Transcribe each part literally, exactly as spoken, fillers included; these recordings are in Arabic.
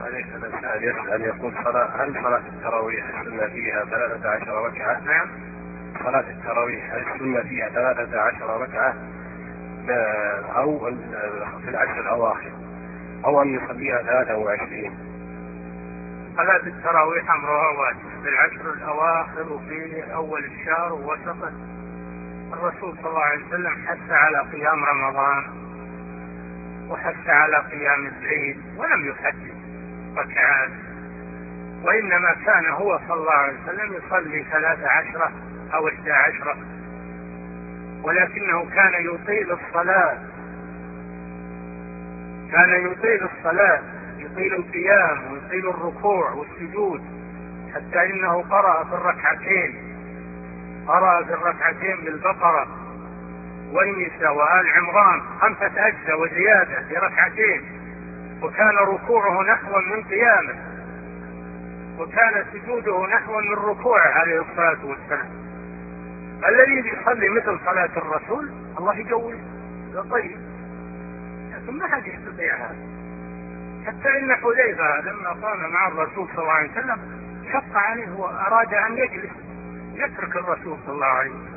عليك الإنسان يسأل يقول صلاة هل صلاة التراويح السنة فيها ثلاثة عشر ركعة؟ نعم. صلاة التراويح هل السنة فيها ثلاثة عشر ركعة أو في العشر الأواخر أو أن يصليها ثلاثة وعشرين؟ صلاة التراويح أمرها واجب في العشر الأواخر وفي أول الشهر ووسطه. الرسول صلى الله عليه وسلم حث على قيام رمضان وحث على قيام العيد ولم يحدد ركعات، وإنما كان هو صلى الله عليه وسلم يصلي ثلاث عشرة أو إحدى عشرة، ولكنه كان يطيل الصلاة كان يطيل الصلاة يطيل القيام ويطيل الركوع والسجود، حتى إنه قرأ في الركعتين قرأ في الركعتين بالبقرة والنساء وآل عمران خمسة أجزاء وزيادة في ركعتين، وكان ركوعه نحو من قيامه وكان سجوده نحو من ركوعه عليه الصلاة والسلام. الذي يصلي مثل صلاة الرسول الله يقوي طيب، لكن ما حد يستطيع هذا. حتى إن حذيفة لما قام مع الرسول صلى الله عليه وسلم شق عليه وأراد أن يجلس يترك الرسول صلى الله عليه وسلم.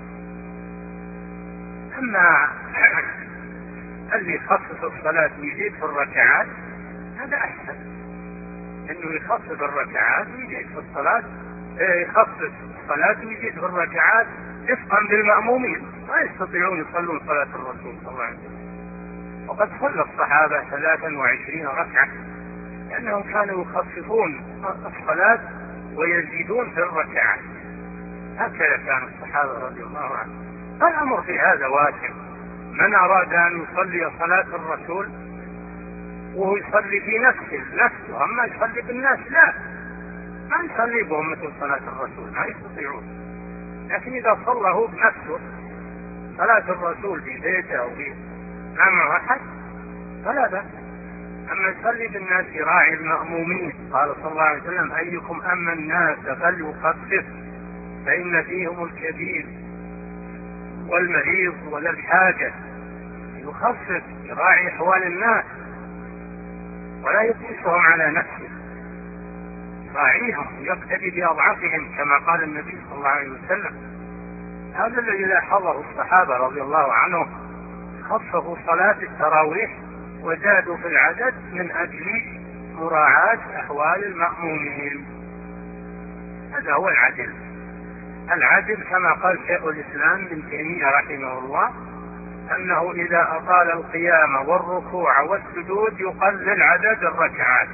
أما اللي يخصص الصلاة ويزيد في الركعات هذا أحسن، إنه يخصص الركعات ويزيد في الصلاة، يخصص الصلاة ويزيد في الركعات رفقا بالمأمومين ما يستطيعون يصلون صلاة الرسول صلى الله عليه وسلم. وقد صلى الصحابة ثلاثا وعشرين ركعة لأنهم كانوا يخففون الصلاة ويزيدون في الركعات، هكذا كان الصحابة رضي الله عنهم. الأمر في هذا واسع، من أراد أن يصلي صلاة الرسول وهو يصلي في نفسه نفسه، أما يصلي بالناس لا، ما يصلي بهم مثل صلاة الرسول ما يستطيعون. لكن إذا صلى هو بنفسه صلاة الرسول في بيته أو في أمام أحد فلا بأس. أما يصلي بالناس يراعي المأمومين، قال صلى الله عليه وسلم أيكم أما الناس فليخفف فإن فيهم الكبير والمريض ولا الحاجة، يخفف يراعي أحوال الناس ولا يقيسهم على نفسه، يراعيهم ويقتدي بأضعافهم كما قال النبي صلى الله عليه وسلم. هذا الذي لاحظه الصحابة رضي الله عنهم، خففوا صلاة التراويح وزادوا في العدد من أجل مراعاة أحوال المأمومين. هذا هو العدل. العدل كما قال شيخ الإسلام ابن تيمية رحمه الله أنه إذا أطال القيام والركوع والسجود يقلل عدد الركعات،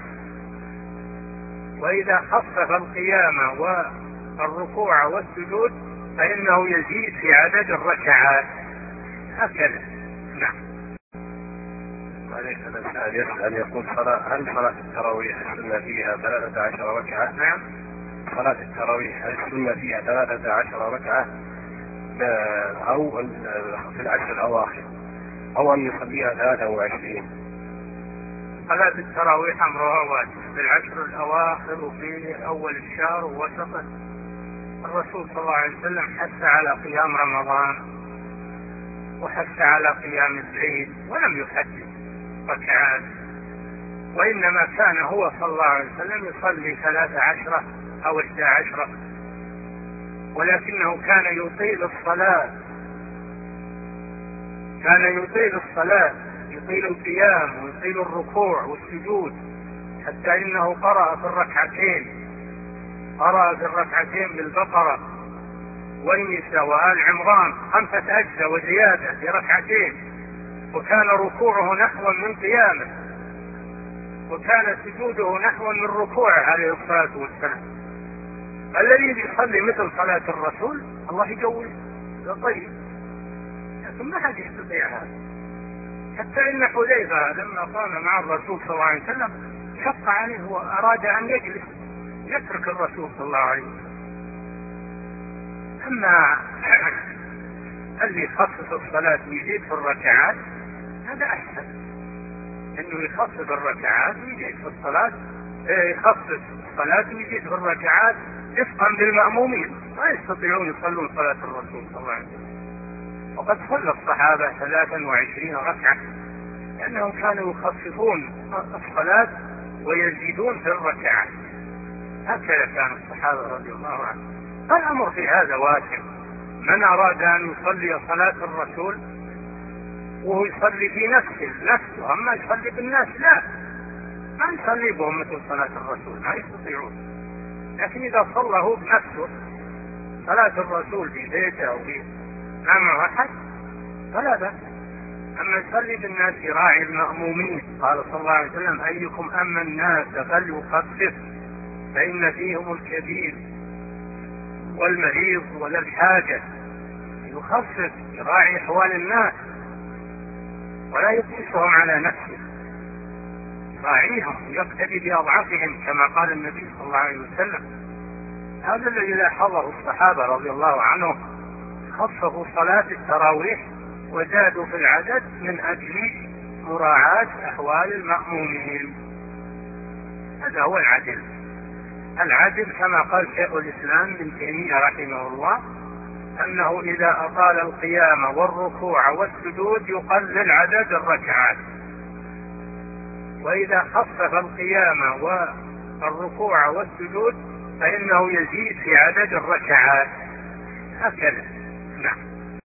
وإذا خفف القيام والركوع والسجود فإنه يزيد في عدد الركعات، هكذا. نعم. عليك الإنسان يسأل يقول صلاة هل صلاة التراويح السنة فيها ثلاثة عشر ركعة؟ نعم. صلاة التراويح هل السنة فيها ثلاثة عشر ركعة أو في العشر الأواخر أو أن يصليها ثلاثة وعشرين؟ صلاة التراويح أمرها واجب في العشر الأواخر وفي أول الشهر ووسطه. الرسول صلى الله عليه وسلم حث على قيام رمضان وحث على قيام العيد ولم يحدد ركعات، وإنما كان هو صلى الله عليه وسلم يصلي ثلاث عشرة أو إحدى عشرة، ولكنه كان يطيل الصلاة كان يطيل الصلاة يطيل القيام ويطيل الركوع والسجود، حتى إنه قرأ في الركعتين قرأ في الركعتين بالبقرة والنساء وآل عمران خمسة أجزاء وزيادة في ركعتين، وكان ركوعه نحو من قيامه وكان سجوده نحو من ركوعه عليه الصلاة والسلام. الذي يصلي مثل صلاة الرسول الله يقوي طيب، لكن ما حد يستطيع هذا. حتى إن حذيفة لما قام مع الرسول صلى الله عليه وسلم شق عليه وأراد أن يجلس يترك الرسول صلى الله عليه وسلم. أما اللي يخصص الصلاة ويزيد في الركعات هذا أحسن، إنه يخصص الركعات ويزيد في الصلاة، يخصص الصلاة ويزيد في الركعات رفقا بالمأمومين ما يستطيعون يصلون صلاة الرسول صلى الله عليه وسلم. وقد صلى الصحابة ثلاثا وعشرين ركعة لأنهم كانوا يخففون الصلاة ويزيدون في الركعات. هكذا كان الصحابة رضي الله عنهم. فالأمر في هذا واسع. من أراد أن يصلي صلاة الرسول وهو يصلي في نفسه نفسه، أما يصلي بالناس لا، ما يصلي بهم مثل صلاة الرسول، ما يستطيعون. لكن إذا صلى هو بنفسه صلاة الرسول في بيته أو في معه أحد فلا بأس. أما يصلي بالناس يراعي المأمومين. قال صلى الله عليه وسلم: أيكم أما الناس فليخفف فإن فيهم الكبير والمريض ولا الحاجة. يخفف، يراعي أحوال الناس ولا يقيسهم على نفسه، يراعيهم ويقتدي بأضعافهم كما قال النبي صلى الله عليه وسلم. هذا الذي لاحظه الصحابة رضي الله عنهم، خففوا صلاة التراويح وزادوا في العدد من أجل مراعاة أحوال المأمومين. هذا هو العدل. العدل كما قال شيخ الإسلام ابن تيمية رحمه الله أنه إذا أطال القيام والركوع والسجود يقلل عدد الركعات، وإذا خفف القيام والركوع والسجود فإنه يزيد في عدد الركعات. هكذا. نعم.